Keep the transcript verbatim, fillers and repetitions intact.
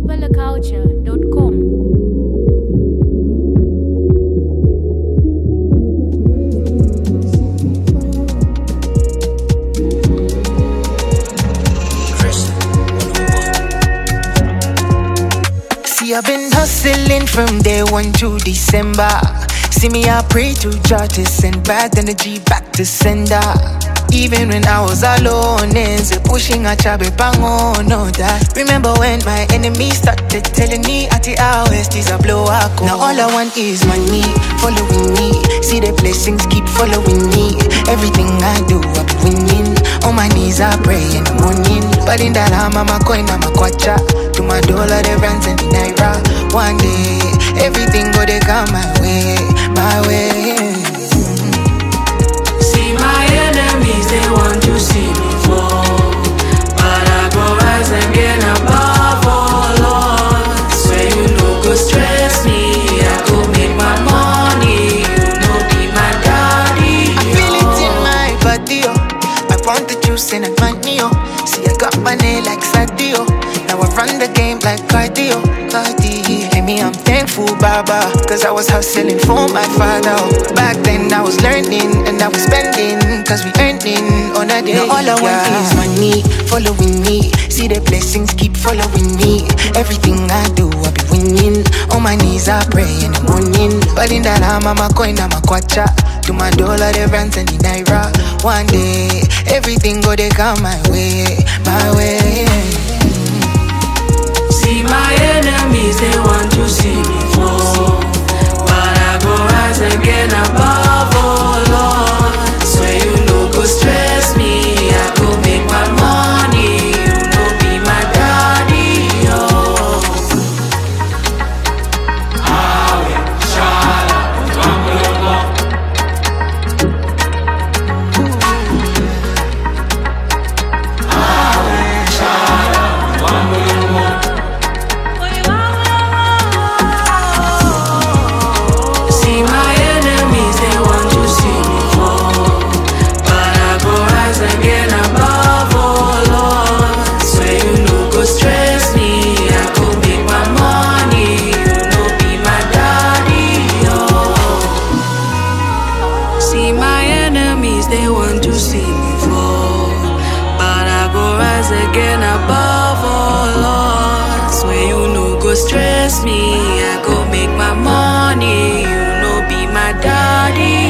Culture dot com. See, I've been hustling from day one to December. See me, I pray to Jah to send bad energy back to sender. Even when I was alone, is pushing a chabe pango, no that. Remember when my enemies started telling me at the hours this a blow up. Now all I want is money following me. See the blessings keep following me. Everything I do, I be winning. On my knees I pray in the morning. But in that I'm a coin, I'm a kwacha. To my dollar, the rands and the naira. One day, everything go they come my way, my way. See my enemies, they want to see me fall, but I go rise again above all odds. Swear you no go stress me, I go make my money. You know be my daddy. I feel it in my body, oh. I want the juice and I money, oh. See I got money like Sadio. Now I run the game like cardio, cardio. Hear me, I'm thankful, Baba, cause I was hustling for my father. Back then I was learning and I was spending, cause we earning on a day. Now all I want yeah. is money following me. See the blessings keep following me. Everything I do, I be winning. On my knees I pray in the morning. But in that I'm a coin, I'm a kwacha. To my dollar, the rands and the naira. One day, everything go they come my way, my way. See my enemies, they want to see me fall, but I go rise again above all odds. Swear you no go stress me, I go make my money. You know be my daddy, oh. Awe, shala, wambulomo. Awe, shala, wambulomo. They want to see me fall, but I go rise again above all odds. Where you no go stress me, I go make my money. You know be my daddy.